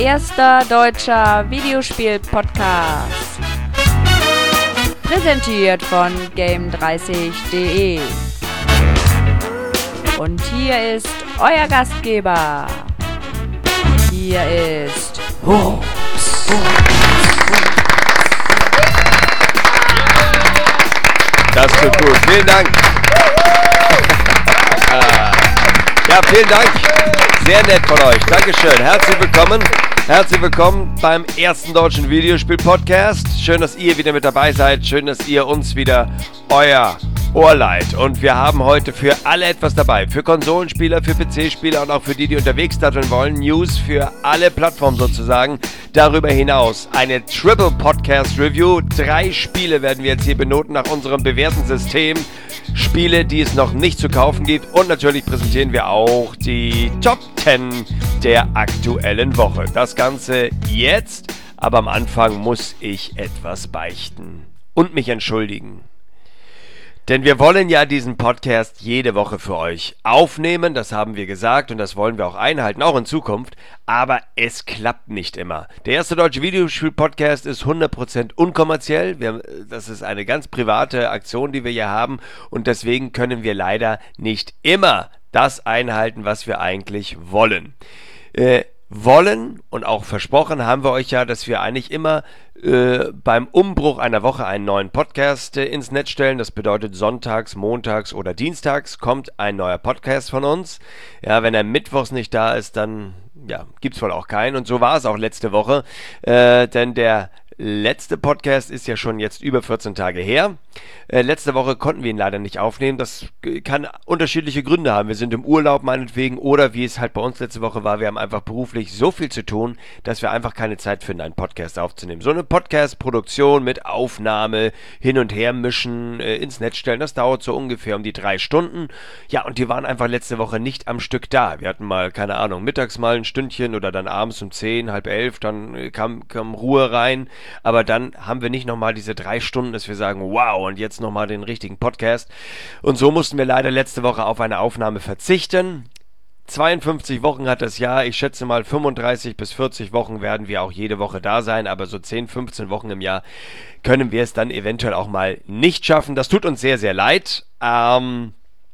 erster deutscher Videospiel-Podcast. Präsentiert von game30.de. Und hier ist euer Gastgeber. Hier ist Hops. Das tut gut. Vielen Dank. Ja, vielen Dank. Sehr nett von euch. Dankeschön. Herzlich willkommen beim ersten deutschen Videospiel-Podcast. Schön, dass ihr wieder mit dabei seid. Schön, dass ihr uns wieder euer Ohr leiht. Und wir haben heute für alle etwas dabei. Für Konsolenspieler, für PC-Spieler und auch für die unterwegs daddeln wollen. News für alle Plattformen sozusagen. Darüber hinaus eine Triple Podcast Review. 3 Spiele werden wir jetzt hier benoten nach unserem bewährten System. Spiele, die es noch nicht zu kaufen gibt. Und natürlich präsentieren wir auch die Top 10 der aktuellen Woche. Das Ganze jetzt, aber am Anfang muss ich etwas beichten und mich entschuldigen. Denn wir wollen ja diesen Podcast jede Woche für euch aufnehmen, das haben wir gesagt und das wollen wir auch einhalten, auch in Zukunft, aber es klappt nicht immer. Der erste deutsche Videospiel-Podcast ist 100% unkommerziell, das ist eine ganz private Aktion, die wir hier haben und deswegen können wir leider nicht immer das einhalten, was wir eigentlich wollen. Wollen und auch versprochen haben wir euch ja, dass wir eigentlich immer beim Umbruch einer Woche einen neuen Podcast ins Netz stellen. Das bedeutet sonntags, montags oder dienstags kommt ein neuer Podcast von uns. Ja, wenn er mittwochs nicht da ist, dann gibt's wohl auch keinen. Und so war es auch letzte Woche, denn der letzte Podcast ist ja schon jetzt über 14 Tage her. Letzte Woche konnten wir ihn leider nicht aufnehmen. Das kann unterschiedliche Gründe haben. Wir sind im Urlaub meinetwegen oder wie es halt bei uns letzte Woche war, wir haben einfach beruflich so viel zu tun, dass wir einfach keine Zeit finden, einen Podcast aufzunehmen. So eine Podcast-Produktion mit Aufnahme, hin und her mischen, ins Netz stellen, das dauert so ungefähr um die 3 Stunden. Ja, und die waren einfach letzte Woche nicht am Stück da. Wir hatten mal, keine Ahnung, mittags mal ein Stündchen oder dann abends um 10, halb 11, dann kam Ruhe rein. Aber dann haben wir nicht nochmal diese 3 Stunden, dass wir sagen, wow, und jetzt nochmal den richtigen Podcast. Und so mussten wir leider letzte Woche auf eine Aufnahme verzichten. 52 Wochen hat das Jahr, ich schätze mal 35 bis 40 Wochen werden wir auch jede Woche da sein, aber so 10, 15 Wochen im Jahr können wir es dann eventuell auch mal nicht schaffen. Das tut uns sehr, sehr leid, aber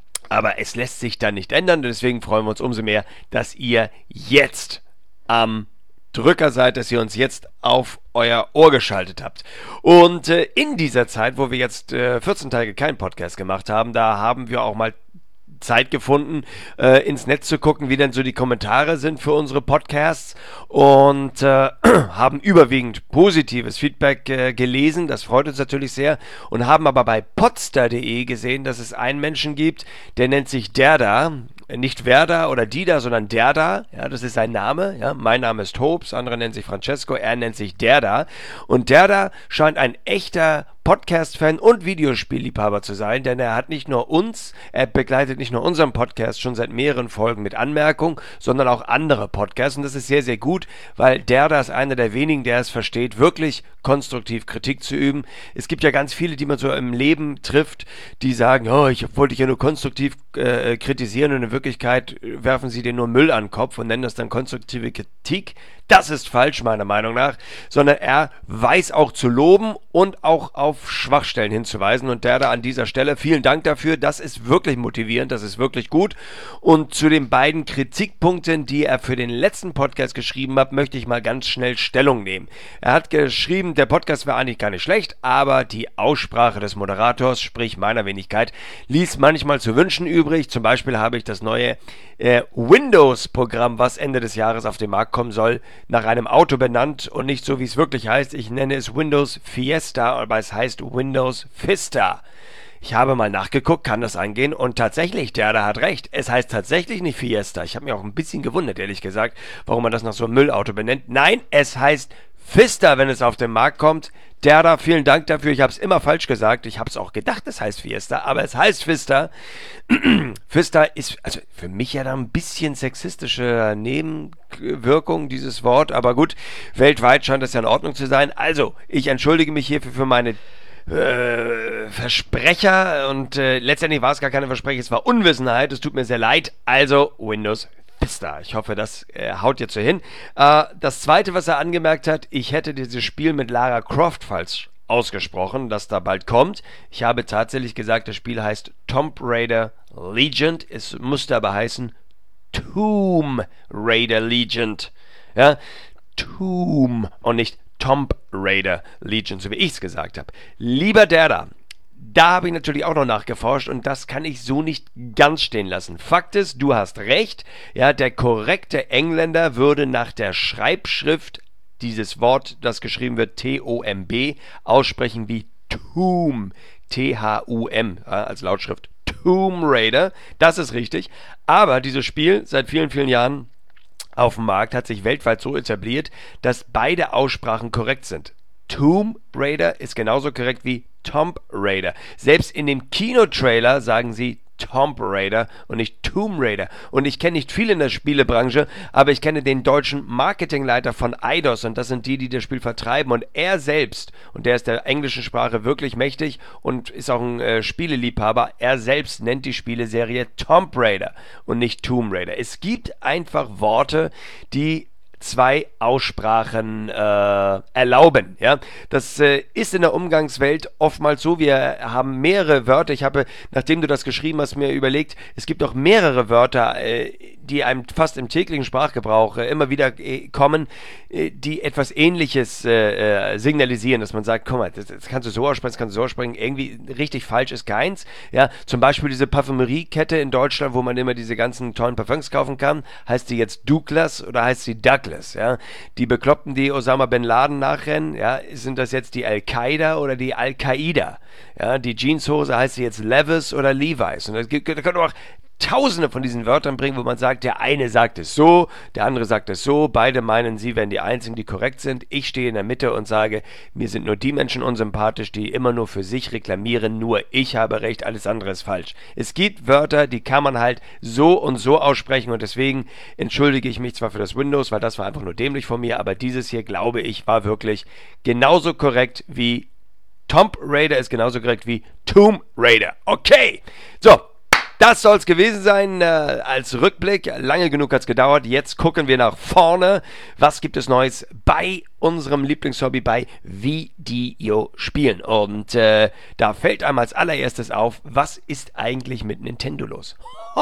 es lässt sich dann nicht ändern, deswegen freuen wir uns umso mehr, dass ihr jetzt am Drücker seid, dass ihr uns jetzt auf euer Ohr geschaltet habt. Und in dieser Zeit, wo wir jetzt 14 Tage keinen Podcast gemacht haben, da haben wir auch mal Zeit gefunden, ins Netz zu gucken, wie denn so die Kommentare sind für unsere Podcasts und haben überwiegend positives Feedback gelesen, das freut uns natürlich sehr und haben aber bei podster.de gesehen, dass es einen Menschen gibt, der nennt sich Derda, nicht Werder oder Dida, sondern Derda, ja, das ist sein Name, ja, mein Name ist Hops, andere nennen sich Francesco, er nennt sich Derda und Derda scheint ein echter Podcast-Fan und Videospielliebhaber zu sein, denn er begleitet nicht nur unseren Podcast schon seit mehreren Folgen mit Anmerkung, sondern auch andere Podcasts und das ist sehr, sehr gut, weil Derda ist einer der wenigen, der es versteht, wirklich konstruktiv Kritik zu üben. Es gibt ja ganz viele, die man so im Leben trifft, die sagen, oh, ich wollte dich ja nur konstruktiv kritisieren und in Wirklichkeit werfen sie dir nur Müll an den Kopf und nennen das dann konstruktive Kritik. Das ist falsch, meiner Meinung nach, sondern er weiß auch zu loben und auch auf Schwachstellen hinzuweisen und der da an dieser Stelle, vielen Dank dafür, das ist wirklich motivierend, das ist wirklich gut und zu den beiden Kritikpunkten, die er für den letzten Podcast geschrieben hat, möchte ich mal ganz schnell Stellung nehmen. Er hat geschrieben, der Podcast war eigentlich gar nicht schlecht, aber die Aussprache des Moderators, sprich meiner Wenigkeit, ließ manchmal zu wünschen übrig, zum Beispiel habe ich das neue Windows-Programm, was Ende des Jahres auf den Markt kommen soll, nach einem Auto benannt und nicht so, wie es wirklich heißt. Ich nenne es Windows Fiesta, aber es heißt Windows Vista. Ich habe mal nachgeguckt, kann das angehen und tatsächlich, der hat recht. Es heißt tatsächlich nicht Fiesta. Ich habe mich auch ein bisschen gewundert, ehrlich gesagt, warum man das nach so einem Müllauto benennt. Nein, es heißt Vista, wenn es auf den Markt kommt. Derda, vielen Dank dafür. Ich habe es immer falsch gesagt. Ich habe es auch gedacht, es heißt Fiesta, aber es heißt Vista. Vista ist also für mich ja da ein bisschen sexistische Nebenwirkung, dieses Wort. Aber gut, weltweit scheint das ja in Ordnung zu sein. Also, ich entschuldige mich hierfür für meine Versprecher und letztendlich war es gar keine Versprecher, es war Unwissenheit. Es tut mir sehr leid. Also, Windows bist da. Ich hoffe, das haut jetzt so hin. Das Zweite, was er angemerkt hat, ich hätte dieses Spiel mit Lara Croft falsch ausgesprochen, das da bald kommt. Ich habe tatsächlich gesagt, das Spiel heißt Tomb Raider Legend. Es musste aber heißen Tomb Raider Legend. Ja, Tomb und nicht Tomb Raider Legend, so wie ich es gesagt habe. Lieber der da habe ich natürlich auch noch nachgeforscht und das kann ich so nicht ganz stehen lassen. Fakt ist, du hast recht, ja, der korrekte Engländer würde nach der Schreibschrift dieses Wort, das geschrieben wird T-O-M-B, aussprechen wie Tomb, T-H-U-M, als Lautschrift Tomb Raider, das ist richtig, aber dieses Spiel seit vielen, vielen Jahren auf dem Markt hat sich weltweit so etabliert, dass beide Aussprachen korrekt sind. Tomb Raider ist genauso korrekt wie Tomb Raider. Selbst in dem Kinotrailer sagen sie Tomb Raider und nicht Tomb Raider. Und ich kenne nicht viel in der Spielebranche, aber ich kenne den deutschen Marketingleiter von Eidos und das sind die das Spiel vertreiben. Und er selbst, und der ist der englischen Sprache wirklich mächtig und ist auch ein Spieleliebhaber, er selbst nennt die Spieleserie Tomb Raider und nicht Tomb Raider. Es gibt einfach Worte, die zwei Aussprachen erlauben. Ja? Das ist in der Umgangswelt oftmals so. Wir haben mehrere Wörter. Ich habe, nachdem du das geschrieben hast, mir überlegt, es gibt auch mehrere Wörter, die einem fast im täglichen Sprachgebrauch immer wieder kommen, die etwas Ähnliches signalisieren, dass man sagt, guck mal, das kannst du so aussprechen, das kannst du so aussprechen, irgendwie richtig falsch ist keins. Ja? Zum Beispiel diese Parfümeriekette in Deutschland, wo man immer diese ganzen tollen Parfums kaufen kann, heißt die jetzt Douglas oder heißt sie Douglas? Ja? Die Bekloppten, die Osama Bin Laden nachrennen, ja, sind das jetzt die Al-Qaida oder die Al-Qaida? Ja? Die Jeanshose heißt sie jetzt Levis oder Levi's. Und da können auch Tausende von diesen Wörtern bringen, wo man sagt, der eine sagt es so, der andere sagt es so, beide meinen, sie wären die Einzigen, die korrekt sind. Ich stehe in der Mitte und sage, mir sind nur die Menschen unsympathisch, die immer nur für sich reklamieren, nur ich habe recht, alles andere ist falsch. Es gibt Wörter, die kann man halt so und so aussprechen und deswegen entschuldige ich mich zwar für das Windows, weil das war einfach nur dämlich von mir, aber dieses hier, glaube ich, war wirklich genauso korrekt wie Tomb Raider ist genauso korrekt wie Tomb Raider. Okay, so. Das soll es gewesen sein als Rückblick. Lange genug hat es gedauert. Jetzt gucken wir nach vorne. Was gibt es Neues bei unserem Lieblingshobby, bei Videospielen? Und da fällt einem als allererstes auf, was ist eigentlich mit Nintendo los?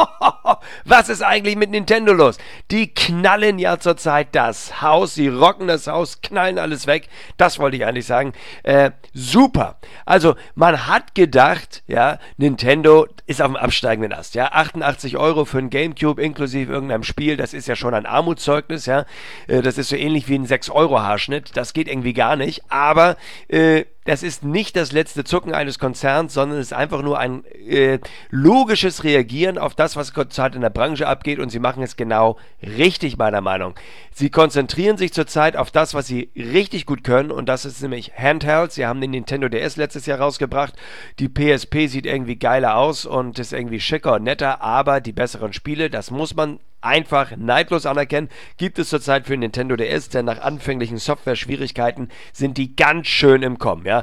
Was ist eigentlich mit Nintendo los? Die knallen ja zurzeit das Haus, sie rocken das Haus, knallen alles weg. Das wollte ich eigentlich sagen. Super. Also man hat gedacht, ja, Nintendo ist auf dem absteigenden Ast. Ja, 88 € für ein Gamecube inklusive irgendeinem Spiel, das ist ja schon ein Armutszeugnis. Ja, das ist so ähnlich wie ein 6-€-Haarschnitt. Das geht irgendwie gar nicht. Aber das ist nicht das letzte Zucken eines Konzerns, sondern es ist einfach nur ein logisches Reagieren auf das, was zurzeit in der Branche abgeht und sie machen es genau richtig, meiner Meinung. Sie konzentrieren sich zurzeit auf das, was sie richtig gut können und das ist nämlich Handhelds. Sie haben den Nintendo DS letztes Jahr rausgebracht. Die PSP sieht irgendwie geiler aus und ist irgendwie schicker und netter, aber die besseren Spiele, das muss man einfach neidlos anerkennen, gibt es zurzeit für Nintendo DS, denn nach anfänglichen Software-Schwierigkeiten sind die ganz schön im Kommen. Ja?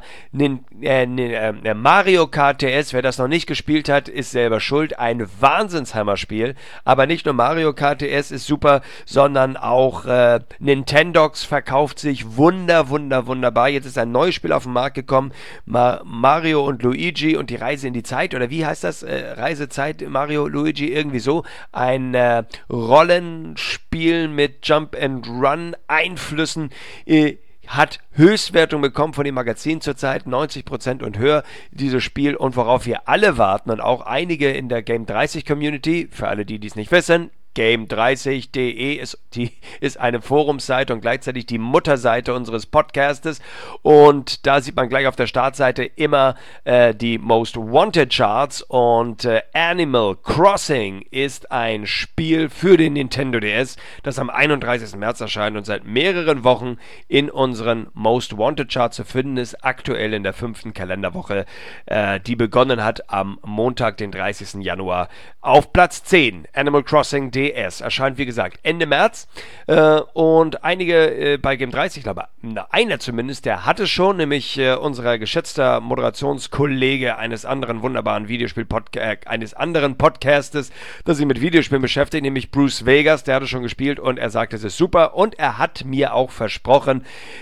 Mario Kart DS, wer das noch nicht gespielt hat, ist selber schuld. Ein Wahnsinnshammer-Spiel, aber nicht nur Mario Kart DS ist super, sondern auch Nintendox verkauft sich wunderbar. Jetzt ist ein neues Spiel auf den Markt gekommen, Mario und Luigi und die Reise in die Zeit, oder wie heißt das? Reisezeit, Mario, Luigi, irgendwie so. Ein Rollenspiel mit Jump-and-Run-Einflüssen hat Höchstwertung bekommen von dem Magazin zurzeit, 90% und höher, dieses Spiel. Und worauf wir alle warten und auch einige in der Game 30 Community, für alle, die es nicht wissen, Game30.de ist eine Forumsseite und gleichzeitig die Mutterseite unseres Podcastes und da sieht man gleich auf der Startseite immer die Most Wanted Charts und Animal Crossing ist ein Spiel für den Nintendo DS, das am 31. März erscheint und seit mehreren Wochen in unseren Most Wanted Charts zu finden ist, aktuell in der 5. Kalenderwoche, die begonnen hat am Montag, den 30. Januar auf Platz 10. Animal Crossing DS. Erscheint, wie gesagt, Ende März. Und einige bei Game 30, ich glaube, einer zumindest, der hat es schon, nämlich unser geschätzter Moderationskollege eines anderen wunderbaren eines anderen Podcastes, das sich mit Videospielen beschäftigt, nämlich Bruce Vegas, der hat es schon gespielt und er sagt, es ist super. Und er hat mir auch versprochen,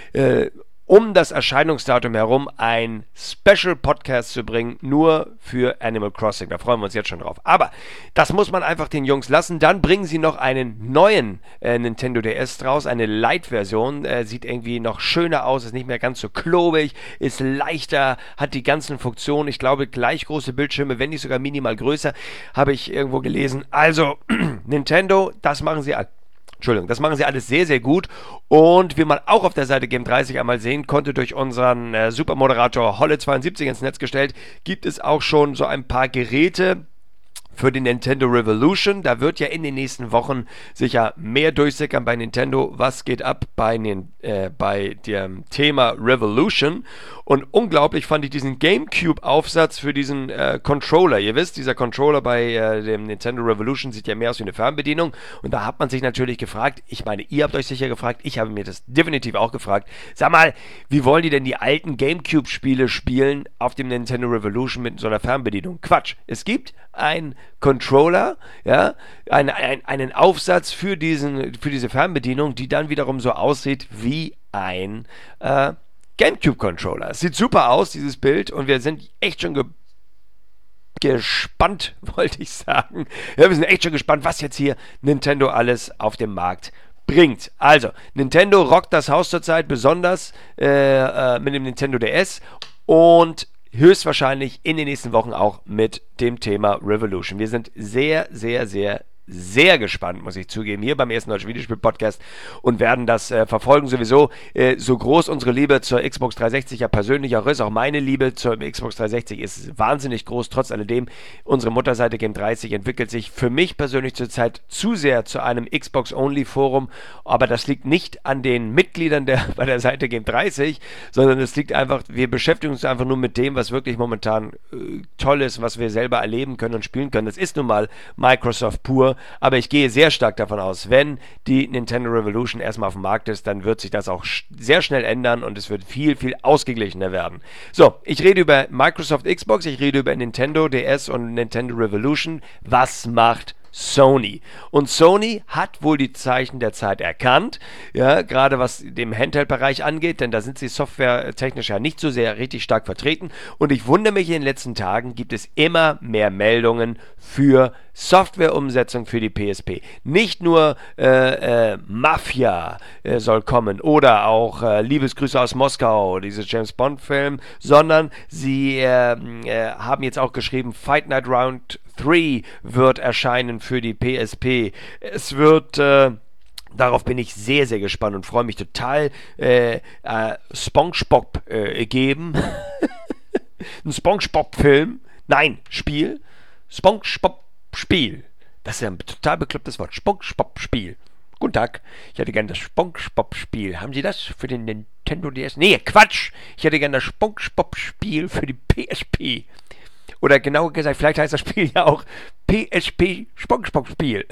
um das Erscheinungsdatum herum ein Special-Podcast zu bringen, nur für Animal Crossing. Da freuen wir uns jetzt schon drauf. Aber das muss man einfach den Jungs lassen. Dann bringen sie noch einen neuen Nintendo DS draus, eine Lite-Version. Sieht irgendwie noch schöner aus, ist nicht mehr ganz so klobig, ist leichter, hat die ganzen Funktionen. Ich glaube, gleich große Bildschirme, wenn nicht sogar minimal größer, habe ich irgendwo gelesen. Also, Nintendo, das machen sie alles sehr, sehr gut. Und wie man auch auf der Seite Game 30 einmal sehen konnte, durch unseren Supermoderator Holle72 ins Netz gestellt, gibt es auch schon so ein paar Geräte für die Nintendo Revolution. Da wird ja in den nächsten Wochen sicher mehr durchsickern bei Nintendo. Was geht ab bei dem Thema Revolution? Und unglaublich fand ich diesen GameCube-Aufsatz für diesen Controller. Ihr wisst, dieser Controller bei dem Nintendo Revolution sieht ja mehr aus wie eine Fernbedienung. Und da hat man sich natürlich gefragt, ich meine, ihr habt euch sicher gefragt, ich habe mir das definitiv auch gefragt, sag mal, wie wollen die denn die alten GameCube-Spiele spielen auf dem Nintendo Revolution mit so einer Fernbedienung? Quatsch. Es gibt einen Controller, ja, einen Aufsatz für diese Fernbedienung, die dann wiederum so aussieht wie ein GameCube-Controller. Es sieht super aus, dieses Bild, und wir sind echt schon gespannt, wollte ich sagen. Ja, wir sind echt schon gespannt, was jetzt hier Nintendo alles auf dem Markt bringt. Also, Nintendo rockt das Haus zurzeit besonders mit dem Nintendo DS und höchstwahrscheinlich in den nächsten Wochen auch mit dem Thema Revolution. Wir sind sehr, sehr, sehr, sehr gespannt, muss ich zugeben, hier beim ersten Deutschen Videospiel-Podcast und werden das verfolgen sowieso. So groß unsere Liebe zur Xbox 360 ja persönlich auch ist, auch meine Liebe zur Xbox 360 ist wahnsinnig groß. Trotz alledem, unsere Mutterseite Game 30 entwickelt sich für mich persönlich zurzeit zu sehr zu einem Xbox-Only-Forum, aber das liegt nicht an den Mitgliedern bei der Seite Game 30, sondern es liegt einfach, wir beschäftigen uns einfach nur mit dem, was wirklich momentan toll ist, was wir selber erleben können und spielen können. Das ist nun mal Microsoft pur. Aber ich gehe sehr stark davon aus, wenn die Nintendo Revolution erstmal auf dem Markt ist, dann wird sich das auch sehr schnell ändern und es wird viel, viel ausgeglichener werden. So, ich rede über Microsoft Xbox, ich rede über Nintendo DS und Nintendo Revolution. Was macht Sony? Und Sony hat wohl die Zeichen der Zeit erkannt, ja, gerade was dem Handheld-Bereich angeht, denn da sind sie softwaretechnisch ja nicht so sehr richtig stark vertreten. Und ich wundere mich, in den letzten Tagen gibt es immer mehr Meldungen für Softwareumsetzung für die PSP. Nicht nur Mafia soll kommen oder auch Liebesgrüße aus Moskau, dieses James Bond-Film, sondern sie haben jetzt auch geschrieben, Fight Night Round 3 wird erscheinen für die PSP. Es wird, darauf bin ich sehr, sehr gespannt und freue mich total, SpongeBob geben. Ein SpongeBob-Film. Nein, Spiel. SpongeBob-Spiel. Das ist ja ein total beklopptes Wort. SpongeBob-Spiel. Guten Tag. Ich hätte gerne das SpongeBob-Spiel. Haben Sie das für den Nintendo DS? Nee, Quatsch. Ich hätte gerne das SpongeBob-Spiel für die PSP. Oder genauer gesagt, vielleicht heißt das Spiel ja auch PSP SpongeBob Spiel.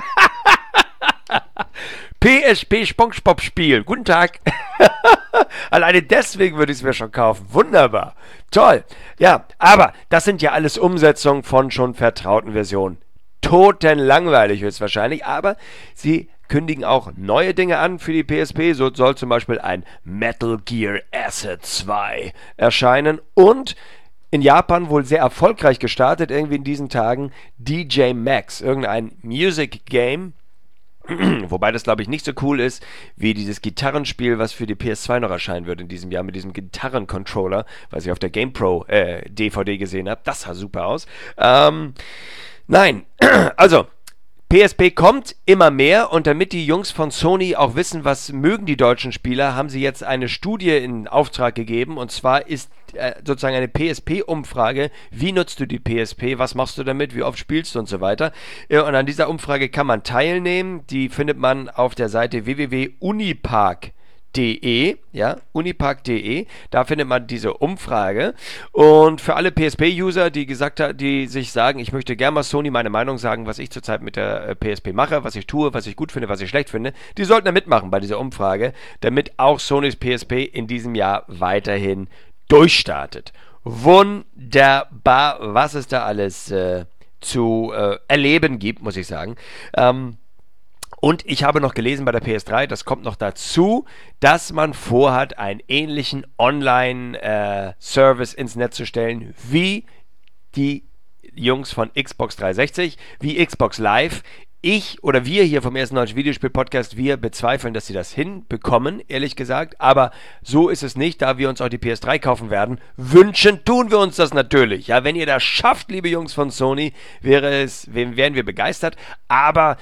PSP SpongeBob Spiel. Guten Tag. Alleine deswegen würde ich es mir schon kaufen. Wunderbar. Toll. Ja, aber das sind ja alles Umsetzungen von schon vertrauten Versionen. Totenlangweilig höchstwahrscheinlich, aber sie kündigen auch neue Dinge an für die PSP. So soll zum Beispiel ein Metal Gear Acid 2 erscheinen und in Japan wohl sehr erfolgreich gestartet, irgendwie in diesen Tagen, DJ Max, irgendein Music Game, wobei das glaube ich nicht so cool ist, wie dieses Gitarrenspiel, was für die PS2 noch erscheinen wird in diesem Jahr mit diesem Gitarrencontroller, was ich auf der GamePro DVD gesehen habe. Das sah super aus. Nein, also PSP kommt immer mehr und damit die Jungs von Sony auch wissen, was mögen die deutschen Spieler, haben sie jetzt eine Studie in Auftrag gegeben und zwar ist sozusagen eine PSP-Umfrage, wie nutzt du die PSP, was machst du damit, wie oft spielst du und so weiter. Und an dieser Umfrage kann man teilnehmen, die findet man auf der Seite www.unipark.de. ja, unipark.de, da findet man diese Umfrage. Und für alle PSP-User, die sich sagen, ich möchte gerne mal Sony meine Meinung sagen, was ich zurzeit mit der PSP mache, was ich tue, was ich gut finde, was ich schlecht finde, die sollten da mitmachen bei dieser Umfrage, damit auch Sonys PSP in diesem Jahr weiterhin durchstartet. Wunderbar, was es da alles zu erleben gibt, muss ich sagen. Und ich habe noch gelesen bei der PS3, das kommt noch dazu, dass man vorhat, einen ähnlichen Online-Service ins Netz zu stellen, wie die Jungs von Xbox 360, wie Xbox Live. Wir hier vom ersten deutschen Videospiel-Podcast, wir bezweifeln, dass sie das hinbekommen, ehrlich gesagt. Aber so ist es nicht, da wir uns auch die PS3 kaufen werden. Wünschen tun wir uns das natürlich. Ja, wenn ihr das schafft, liebe Jungs von Sony, wären wir begeistert. Aber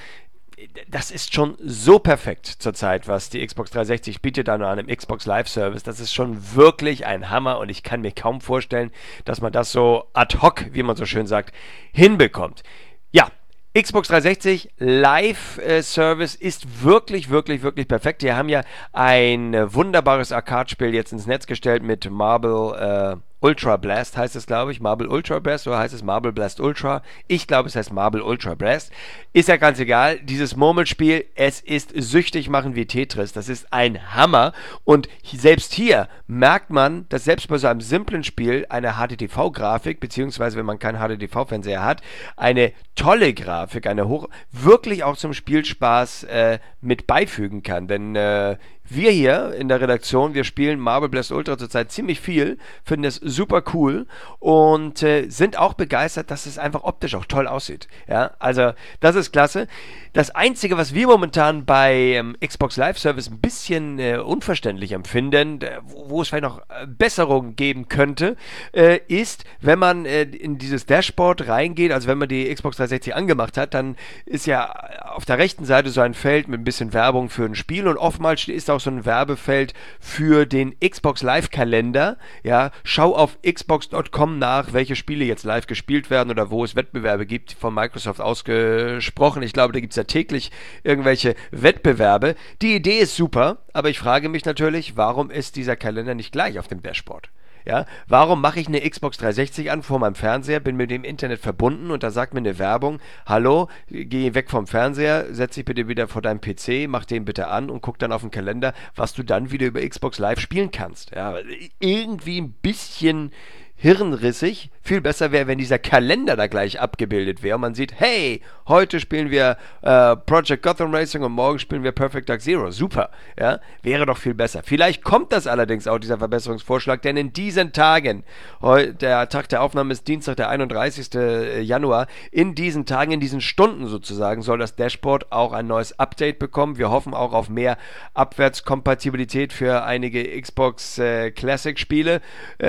das ist schon so perfekt zurzeit, was die Xbox 360 bietet an einem Xbox Live Service. Das ist schon wirklich ein Hammer und ich kann mir kaum vorstellen, dass man das so ad hoc, wie man so schön sagt, hinbekommt. Ja, Xbox 360 Live Service ist wirklich, wirklich, wirklich perfekt. Die haben ja ein wunderbares Arcade-Spiel jetzt ins Netz gestellt mit Marble Ultra Blast heißt es, glaube ich. Marble Ultra Blast, oder heißt es Marble Blast Ultra? Ich glaube, es heißt Marble Ultra Blast. Ist ja ganz egal. Dieses Murmelspiel, es ist süchtig machen wie Tetris. Das ist ein Hammer. Und selbst hier merkt man, dass selbst bei so einem simplen Spiel eine HDTV-Grafik, beziehungsweise wenn man keinen HDTV-Fernseher hat, eine tolle Grafik, wirklich auch zum Spielspaß mit beifügen kann. Denn wir hier in der Redaktion, wir spielen Marble Blast Ultra zurzeit ziemlich viel, finden es super cool und sind auch begeistert, dass es einfach optisch auch toll aussieht. Ja, also das ist klasse. Das Einzige, was wir momentan bei Xbox Live Service ein bisschen unverständlich empfinden, wo es vielleicht noch Besserungen geben könnte, ist, wenn man in dieses Dashboard reingeht, also wenn man die Xbox 360 angemacht hat, dann ist ja auf der rechten Seite so ein Feld mit ein bisschen Werbung für ein Spiel und oftmals ist auch so ein Werbefeld für den Xbox Live Kalender. Ja, schau auf xbox.com nach, welche Spiele jetzt live gespielt werden oder wo es Wettbewerbe gibt, von Microsoft ausgesprochen. Ich glaube, da gibt es ja täglich irgendwelche Wettbewerbe. Die Idee ist super, aber ich frage mich natürlich, warum ist dieser Kalender nicht gleich auf dem Dashboard? Ja, warum mache ich eine Xbox 360 an vor meinem Fernseher, bin mit dem Internet verbunden und da sagt mir eine Werbung, hallo, geh weg vom Fernseher, setz dich bitte wieder vor deinem PC, mach den bitte an und guck dann auf den Kalender, was du dann wieder über Xbox Live spielen kannst. Ja, irgendwie ein bisschen hirnrissig. Viel besser wäre, wenn dieser Kalender da gleich abgebildet wäre und man sieht, hey, heute spielen wir Project Gotham Racing und morgen spielen wir Perfect Dark Zero. Super, ja, wäre doch viel besser. Vielleicht kommt das allerdings auch, dieser Verbesserungsvorschlag, denn in diesen Tagen, der Tag der Aufnahme ist Dienstag, der 31. Januar, in diesen Tagen, in diesen Stunden sozusagen, soll das Dashboard auch ein neues Update bekommen. Wir hoffen auch auf mehr Abwärtskompatibilität für einige Xbox Classic Spiele.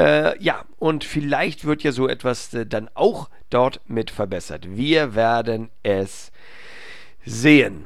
Ja, und vielleicht wird ja so etwas dann auch dort mit verbessert. Wir werden es sehen.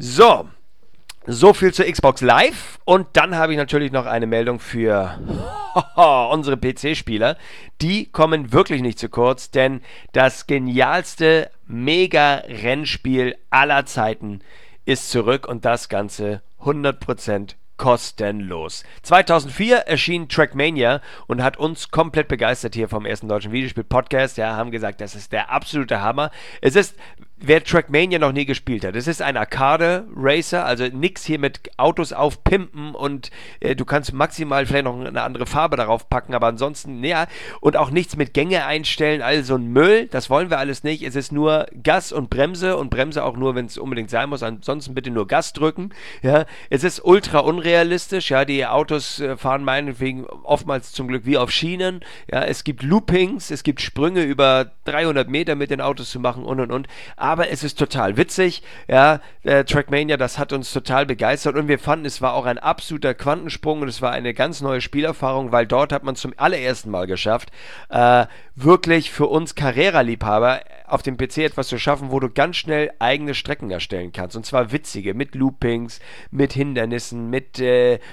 So viel zur Xbox Live. Und dann habe ich natürlich noch eine Meldung für unsere PC-Spieler. Die kommen wirklich nicht zu kurz, denn das genialste Mega-Rennspiel aller Zeiten ist zurück und das Ganze 100% kostenlos. 2004 erschien Trackmania und hat uns komplett begeistert hier vom ersten deutschen Videospiel-Podcast. Ja, haben gesagt, das ist der absolute Hammer. Es ist, wer Trackmania noch nie gespielt hat, es ist ein Arcade-Racer, also nix hier mit Autos aufpimpen und du kannst maximal vielleicht noch eine andere Farbe darauf packen, aber ansonsten, ja, und auch nichts mit Gänge einstellen, also ein Müll, das wollen wir alles nicht. Es ist nur Gas und Bremse auch nur, wenn es unbedingt sein muss, ansonsten bitte nur Gas drücken. Ja, es ist ultra unrealistisch, ja, die Autos fahren meinetwegen oftmals zum Glück wie auf Schienen, ja, es gibt Loopings, es gibt Sprünge über 300 Meter mit den Autos zu machen und. Aber es ist total witzig, ja, Trackmania, das hat uns total begeistert und wir fanden, es war auch ein absoluter Quantensprung und es war eine ganz neue Spielerfahrung, weil dort hat man zum allerersten Mal geschafft, wirklich für uns Carrera-Liebhaber auf dem PC etwas zu schaffen, wo du ganz schnell eigene Strecken erstellen kannst und zwar witzige, mit Loopings, mit Hindernissen, mit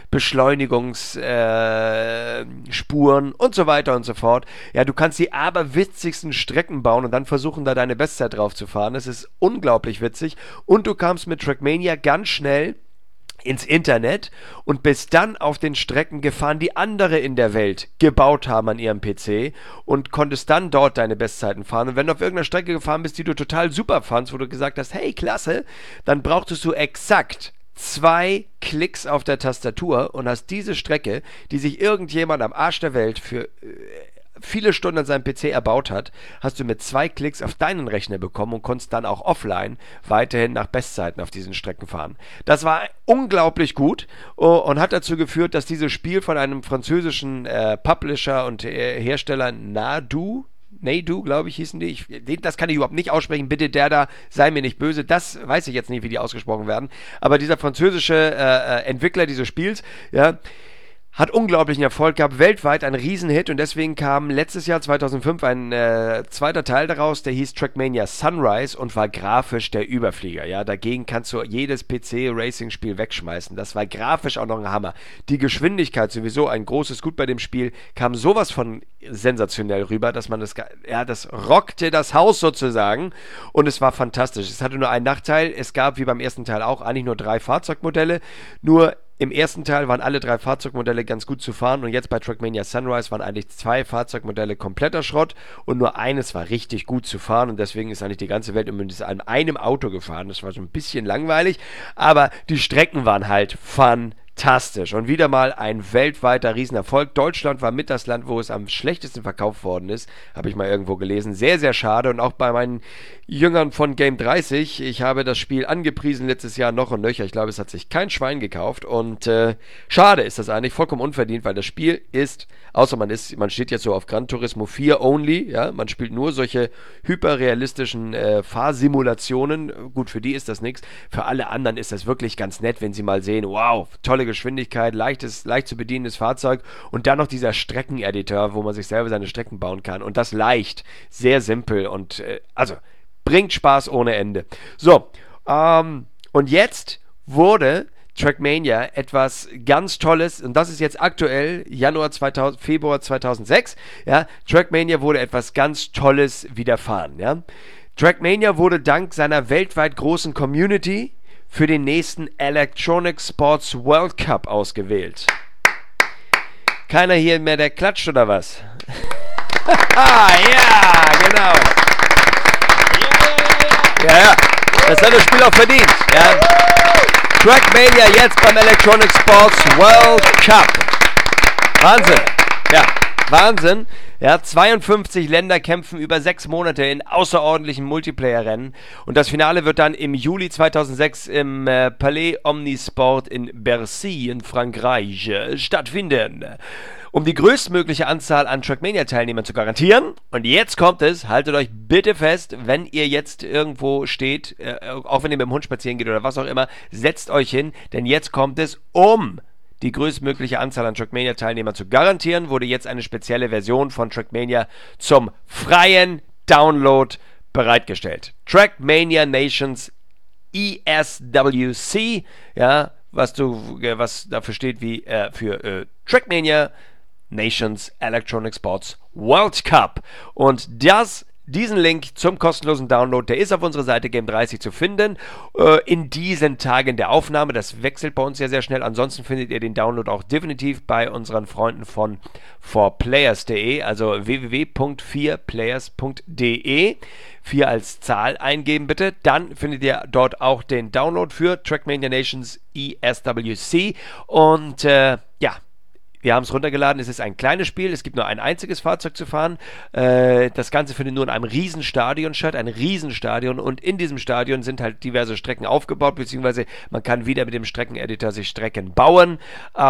Beschleunigungsspuren und so weiter und so fort. Ja, du kannst die aberwitzigsten Strecken bauen und dann versuchen, da deine Bestzeit drauf zu fahren. Das ist unglaublich witzig und du kamst mit Trackmania ganz schnell ins Internet und bist dann auf den Strecken gefahren, die andere in der Welt gebaut haben an ihrem PC und konntest dann dort deine Bestzeiten fahren. Und wenn du auf irgendeiner Strecke gefahren bist, die du total super fandst, wo du gesagt hast, hey, klasse, dann brauchtest du exakt 2 Klicks auf der Tastatur und hast diese Strecke, die sich irgendjemand am Arsch der Welt für viele Stunden an seinem PC erbaut hat, hast du mit 2 Klicks auf deinen Rechner bekommen und konntest dann auch offline weiterhin nach Bestzeiten auf diesen Strecken fahren. Das war unglaublich gut und hat dazu geführt, dass dieses Spiel von einem französischen Publisher und Hersteller Nadu, glaube ich, hießen die. Das kann ich überhaupt nicht aussprechen. Bitte, sei mir nicht böse. Das weiß ich jetzt nicht, wie die ausgesprochen werden. Aber dieser französische Entwickler dieses Spiels, ja, hat unglaublichen Erfolg gehabt, weltweit ein Riesenhit und deswegen kam letztes Jahr 2005 ein zweiter Teil daraus, der hieß Trackmania Sunrise und war grafisch der Überflieger. Ja, dagegen kannst du jedes PC-Racing-Spiel wegschmeißen. Das war grafisch auch noch ein Hammer. Die Geschwindigkeit, sowieso ein großes Gut bei dem Spiel, kam sowas von sensationell rüber, dass man das rockte das Haus sozusagen und es war fantastisch. Es hatte nur einen Nachteil, es gab wie beim ersten Teil auch eigentlich nur 3 Fahrzeugmodelle, nur im ersten Teil waren alle 3 Fahrzeugmodelle ganz gut zu fahren und jetzt bei Trackmania Sunrise waren eigentlich 2 Fahrzeugmodelle kompletter Schrott und nur eines war richtig gut zu fahren und deswegen ist eigentlich die ganze Welt an einem Auto gefahren. Das war so ein bisschen langweilig, aber die Strecken waren halt fantastisch und wieder mal ein weltweiter Riesenerfolg. Deutschland war mit das Land, wo es am schlechtesten verkauft worden ist, habe ich mal irgendwo gelesen. Sehr, sehr schade und auch bei meinen Jüngern von Game 30, ich habe das Spiel angepriesen letztes Jahr noch und nöcher. Ich glaube, es hat sich kein Schwein gekauft und schade ist das eigentlich, vollkommen unverdient, weil das Spiel ist, außer man steht jetzt so auf Gran Turismo 4 only, ja, man spielt nur solche hyperrealistischen Fahrsimulationen. Gut, für die ist das nichts. Für alle anderen ist das wirklich ganz nett, wenn sie mal sehen, wow, tolle Geschwindigkeit, leicht zu bedienendes Fahrzeug und dann noch dieser Streckeneditor, wo man sich selber seine Strecken bauen kann und das leicht, sehr simpel und bringt Spaß ohne Ende. So, und jetzt wurde Trackmania etwas ganz Tolles und das ist jetzt aktuell, Februar 2006, ja, Trackmania wurde etwas ganz Tolles widerfahren, ja. Trackmania wurde dank seiner weltweit großen Community für den nächsten Electronic Sports World Cup ausgewählt. Keiner hier mehr, der klatscht oder was? Ja, genau. Ja, das hat das Spiel auch verdient. Ja. Trackmania jetzt beim Electronic Sports World Cup. Wahnsinn. Ja, Wahnsinn. Ja, 52 Länder kämpfen über 6 Monate in außerordentlichen Multiplayer-Rennen und das Finale wird dann im Juli 2006 im Palais Omnisport in Bercy in Frankreich stattfinden. Um die größtmögliche Anzahl an Trackmania-Teilnehmern zu garantieren. Und jetzt kommt es, haltet euch bitte fest, wenn ihr jetzt irgendwo steht, auch wenn ihr mit dem Hund spazieren geht oder was auch immer, setzt euch hin, denn jetzt kommt es, um die größtmögliche Anzahl an Trackmania-Teilnehmern zu garantieren, wurde jetzt eine spezielle Version von Trackmania zum freien Download bereitgestellt. Trackmania Nations ESWC, ja, was dafür steht wie für Trackmania Nations Electronic Sports World Cup. Und diesen Link zum kostenlosen Download, der ist auf unserer Seite Game30 zu finden, in diesen Tagen der Aufnahme. Das wechselt bei uns ja sehr schnell. Ansonsten findet ihr den Download auch definitiv bei unseren Freunden von 4players.de, also www.4players.de. 4 als Zahl eingeben bitte. Dann findet ihr dort auch den Download für Trackmania Nations ESWC. Und wir haben es runtergeladen, es ist ein kleines Spiel, es gibt nur ein einziges Fahrzeug zu fahren. Das Ganze findet nur in einem Riesenstadion statt, ein Riesenstadion und in diesem Stadion sind halt diverse Strecken aufgebaut, beziehungsweise man kann wieder mit dem Streckeneditor sich Strecken bauen.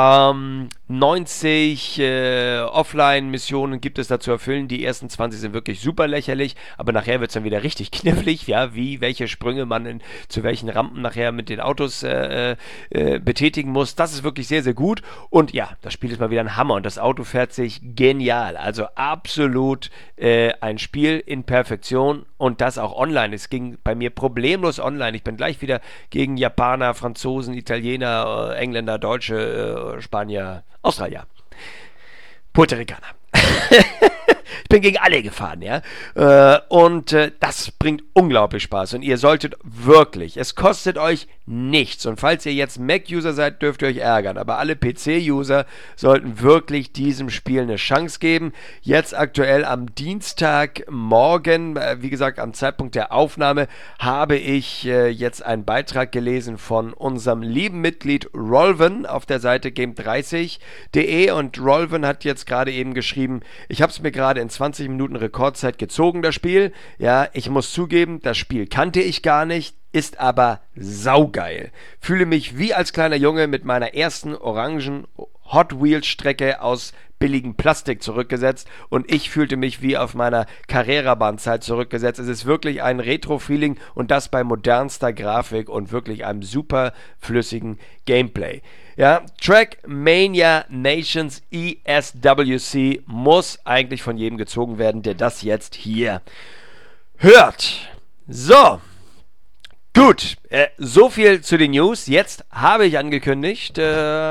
90 Offline-Missionen gibt es da zu erfüllen, die ersten 20 sind wirklich super lächerlich, aber nachher wird es dann wieder richtig knifflig, ja, welche Sprünge man zu welchen Rampen nachher mit den Autos betätigen muss. Das ist wirklich sehr, sehr gut und ja, das Spiel ist mal wieder ein Hammer und das Auto fährt sich genial. Also absolut ein Spiel in Perfektion und das auch online. Es ging bei mir problemlos online. Ich bin gleich wieder gegen Japaner, Franzosen, Italiener, Engländer, Deutsche, Spanier, Australier, Puerto Ricaner. Ich bin gegen alle gefahren, ja. Und das bringt unglaublich Spaß. Und ihr solltet wirklich, es kostet euch nichts. Und falls ihr jetzt Mac-User seid, dürft ihr euch ärgern. Aber alle PC-User sollten wirklich diesem Spiel eine Chance geben. Jetzt aktuell am Dienstagmorgen, wie gesagt, am Zeitpunkt der Aufnahme, habe ich jetzt einen Beitrag gelesen von unserem lieben Mitglied Rolven auf der Seite game30.de. Und Rolven hat jetzt gerade eben geschrieben, ich habe es mir gerade in 20 Minuten Rekordzeit gezogen, das Spiel. Ja, ich muss zugeben, das Spiel kannte ich gar nicht, ist aber saugeil. Fühle mich wie als kleiner Junge mit meiner ersten orangen Hot Wheels Strecke aus billigem Plastik zurückgesetzt und ich fühlte mich wie auf meiner Carrera-Bahn-Zeit zurückgesetzt. Es ist wirklich ein Retro-Feeling und das bei modernster Grafik und wirklich einem super flüssigen Gameplay. Ja, Trackmania Nations ESWC muss eigentlich von jedem gezogen werden, der das jetzt hier hört. So. Gut, so viel zu den News. Jetzt habe ich angekündigt,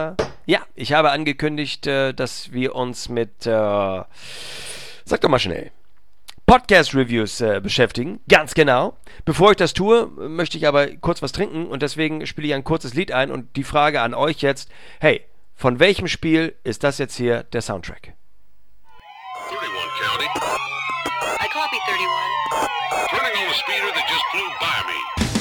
dass wir uns mit, sag doch mal schnell, Podcast-Reviews beschäftigen. Ganz genau. Bevor ich das tue, möchte ich aber kurz was trinken und deswegen spiele ich ein kurzes Lied ein und die Frage an euch jetzt, hey, von welchem Spiel ist das jetzt hier der Soundtrack? 31 County. I copy 31. Turning on the speeder that just flew by me.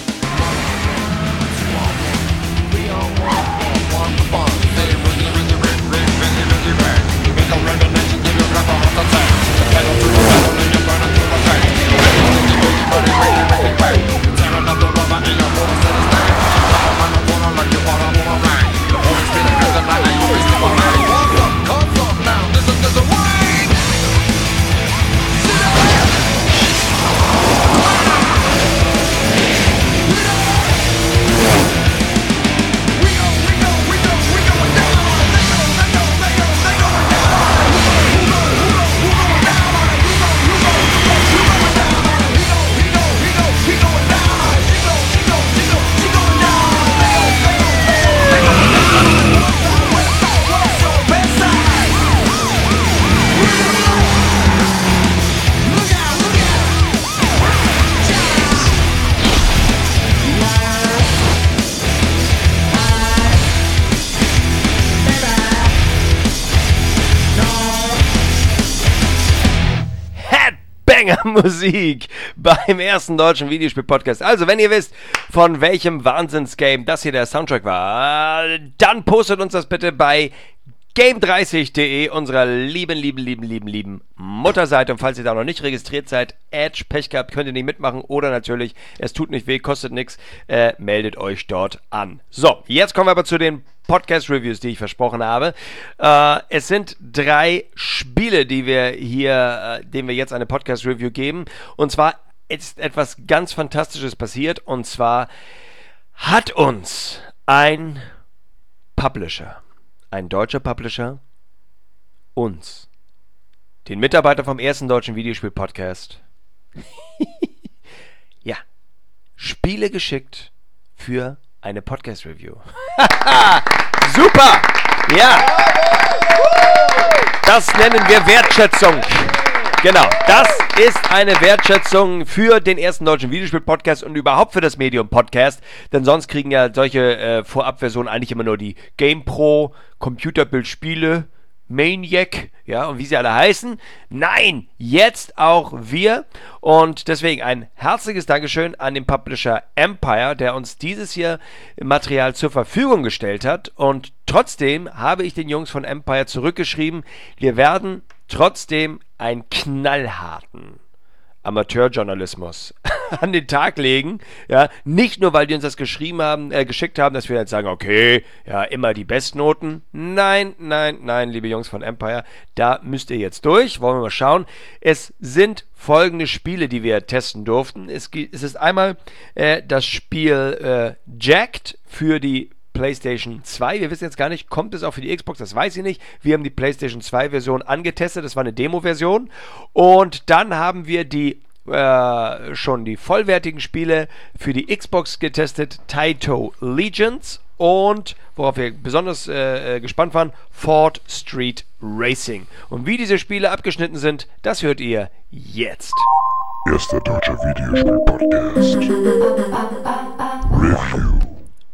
Musik beim ersten deutschen Videospiel-Podcast. Also, wenn ihr wisst, von welchem Wahnsinnsgame das hier der Soundtrack war, dann postet uns das bitte bei game30.de, unserer lieben Mutterseite. Und falls ihr da noch nicht registriert seid, Edge, Pech gehabt, könnt ihr nicht mitmachen. Oder natürlich, es tut nicht weh, kostet nichts, meldet euch dort an. So, jetzt kommen wir aber zu den Podcast-Reviews, die ich versprochen habe. Es sind 3 Spiele, denen wir jetzt eine Podcast-Review geben. Und zwar ist etwas ganz Fantastisches passiert. Und zwar hat uns ein Publisher, ein deutscher Publisher, uns, den Mitarbeiter vom ersten deutschen Videospiel-Podcast, ja, Spiele geschickt für eine Podcast-Review. Super! Ja! Das nennen wir Wertschätzung. Genau, das ist eine Wertschätzung für den ersten deutschen Videospiel-Podcast und überhaupt für das Medium-Podcast, denn sonst kriegen ja solche Vorabversionen eigentlich immer nur die GamePro, Computerbildspiele, Maniac, ja, und wie sie alle heißen. Nein, jetzt auch wir. Und deswegen ein herzliches Dankeschön an den Publisher Empire, der uns dieses hier Material zur Verfügung gestellt hat. Und trotzdem habe ich den Jungs von Empire zurückgeschrieben, wir werden trotzdem einen knallharten Amateurjournalismus an den Tag legen, ja, nicht nur, weil die uns das geschickt haben, dass wir jetzt sagen, okay, ja, immer die Bestnoten. Nein, liebe Jungs von Empire, da müsst ihr jetzt durch, wollen wir mal schauen. Es sind folgende Spiele, die wir testen durften. Es ist einmal das Spiel Jacked für die PlayStation 2. Wir wissen jetzt gar nicht, kommt es auch für die Xbox, das weiß ich nicht. Wir haben die PlayStation 2 Version angetestet, das war eine Demo-Version. Und dann haben wir schon die vollwertigen Spiele für die Xbox getestet, Taito Legends und, worauf wir besonders gespannt waren, Ford Street Racing. Und wie diese Spiele abgeschnitten sind, das hört ihr jetzt. Erster deutscher Videospiel-Podcast. Review.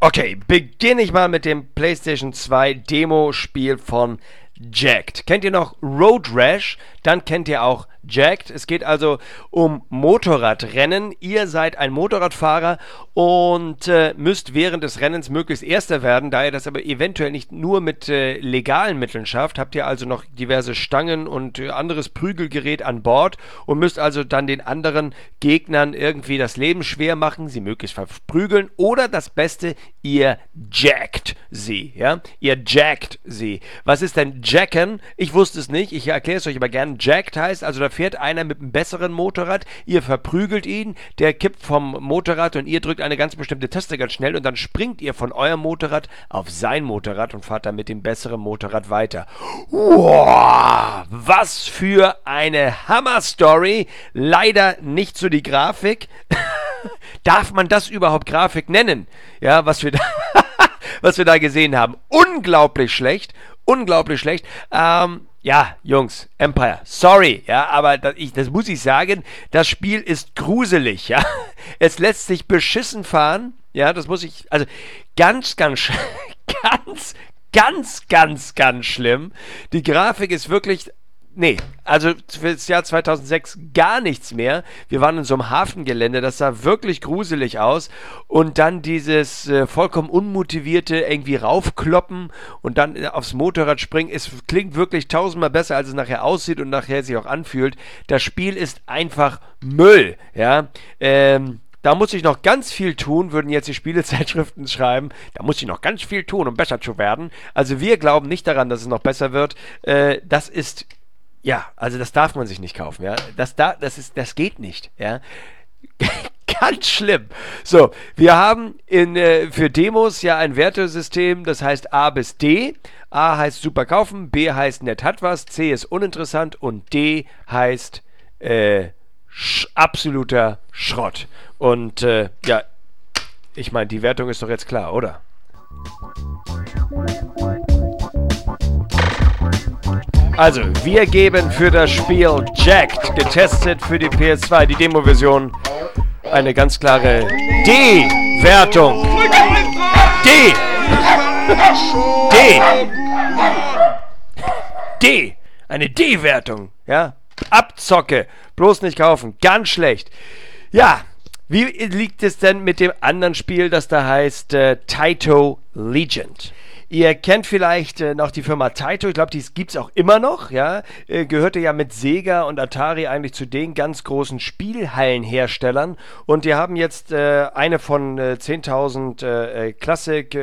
Okay, beginne ich mal mit dem PlayStation 2 Demo-Spiel von Jacked. Kennt ihr noch Road Rash? Dann kennt ihr auch Jacked. Es geht also um Motorradrennen. Ihr seid ein Motorradfahrer und müsst während des Rennens möglichst Erster werden. Da ihr das aber eventuell nicht nur mit legalen Mitteln schafft, habt ihr also noch diverse Stangen und anderes Prügelgerät an Bord und müsst also dann den anderen Gegnern irgendwie das Leben schwer machen, sie möglichst verprügeln oder das Beste, ihr jackt sie. Ja? Ihr jackt sie. Was ist denn Jacken? Ich wusste es nicht. Ich erkläre es euch aber gern. Jacked heißt, also da fährt einer mit einem besseren Motorrad, ihr verprügelt ihn, der kippt vom Motorrad und ihr drückt eine ganz bestimmte Taste ganz schnell und dann springt ihr von eurem Motorrad auf sein Motorrad und fahrt dann mit dem besseren Motorrad weiter. Wow, was für eine Hammer-Story. Leider nicht so die Grafik. Darf man das überhaupt Grafik nennen? Ja, was wir da gesehen haben. Unglaublich schlecht. Unglaublich schlecht. Ja, Jungs, Empire, sorry, ja, aber das muss ich sagen, das Spiel ist gruselig, ja. Es lässt sich beschissen fahren, ja, das muss ich, also ganz schlimm. Die Grafik ist wirklich, nee, also für das Jahr 2006 gar nichts mehr. Wir waren in so einem Hafengelände, das sah wirklich gruselig aus. Und dann dieses vollkommen unmotivierte irgendwie raufkloppen und dann aufs Motorrad springen. Es klingt wirklich tausendmal besser, als es nachher aussieht und nachher sich auch anfühlt. Das Spiel ist einfach Müll, ja. Da muss ich noch ganz viel tun, würden jetzt die Spielezeitschriften schreiben. Da muss ich noch ganz viel tun, um besser zu werden. Also wir glauben nicht daran, dass es noch besser wird. Das ist... Ja, also das darf man sich nicht kaufen, ja. Das geht nicht, ja. Ganz schlimm. So, wir haben für Demos ja ein Wertesystem, das heißt A bis D. A heißt super kaufen, B heißt nett hat was, C ist uninteressant und D heißt absoluter Schrott. Und ja, ich meine, die Wertung ist doch jetzt klar, oder? Also, wir geben für das Spiel Jacked, getestet für die PS2, die Demo-Version, eine ganz klare D-Wertung. D! D! Eine D-Wertung, ja? Abzocke, bloß nicht kaufen, ganz schlecht. Ja, wie liegt es denn mit dem anderen Spiel, das da heißt Taito Legend? Ihr kennt vielleicht noch die Firma Taito, ich glaube, die gibt es auch immer noch, ja, gehörte ja mit Sega und Atari eigentlich zu den ganz großen Spielhallenherstellern und die haben jetzt eine von 10.000 Classic,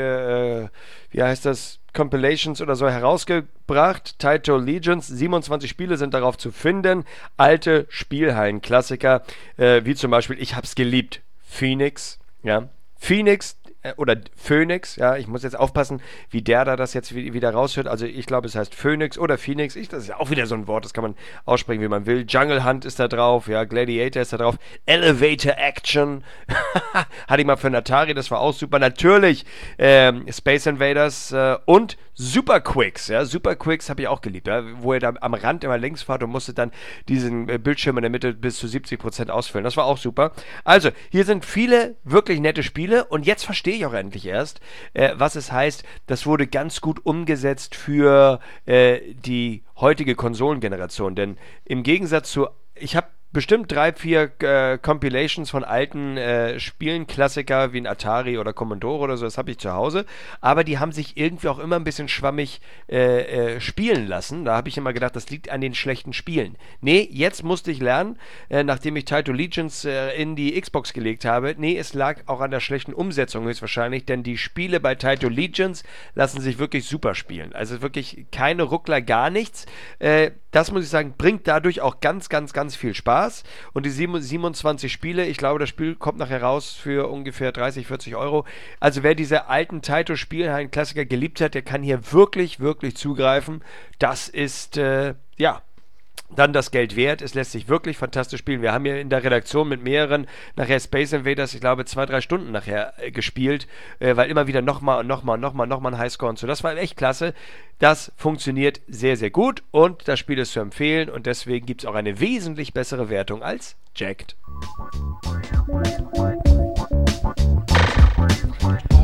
wie heißt das, Compilations oder so herausgebracht, Taito Legends, 27 Spiele sind darauf zu finden, alte Spielhallen-Klassiker, wie zum Beispiel, ich hab's geliebt, Phoenix, ja, Phoenix, oder Phoenix, ja, ich muss jetzt aufpassen, wie der da das jetzt wieder raushört, also ich glaube, es heißt Phoenix oder Phoenix, das ist ja auch wieder so ein Wort, das kann man aussprechen, wie man will. Jungle Hunt ist da drauf, ja, Gladiator ist da drauf, Elevator Action, hatte ich mal für einen Atari, das war auch super, natürlich Space Invaders und Super Quicks, ja, Super Quicks habe ich auch geliebt, ja, wo ihr da am Rand immer längs fahrt und musstet dann diesen Bildschirm in der Mitte bis zu 70% ausfüllen, das war auch super. Also, hier sind viele wirklich nette Spiele und jetzt verstehe ich auch endlich erst, was es heißt, das wurde ganz gut umgesetzt für die heutige Konsolengeneration, denn im Gegensatz zu, ich habe bestimmt 3, 4 Compilations von alten Spielen, Klassiker wie ein Atari oder Commodore oder so, das habe ich zu Hause, aber die haben sich irgendwie auch immer ein bisschen schwammig spielen lassen. Da habe ich immer gedacht, das liegt an den schlechten Spielen. Nee, jetzt musste ich lernen, nachdem ich Taito Legends in die Xbox gelegt habe, nee, es lag auch an der schlechten Umsetzung höchstwahrscheinlich, denn die Spiele bei Taito Legends lassen sich wirklich super spielen. Also wirklich keine Ruckler, gar nichts. Das muss ich sagen, bringt dadurch auch ganz viel Spaß. Und die 27 Spiele, ich glaube, das Spiel kommt nachher raus für ungefähr 30, 40 Euro. Also wer diese alten Taito-Spielhallen-Klassiker geliebt hat, der kann hier wirklich zugreifen. Das ist, ja, dann das Geld wert. Es lässt sich wirklich fantastisch spielen. Wir haben hier in der Redaktion mit mehreren nachher Space Invaders, ich glaube 2-3 Stunden nachher gespielt, weil immer wieder nochmal ein Highscore und so. Das war echt klasse. Das funktioniert sehr gut und das Spiel ist zu empfehlen und deswegen gibt es auch eine wesentlich bessere Wertung als Jacked.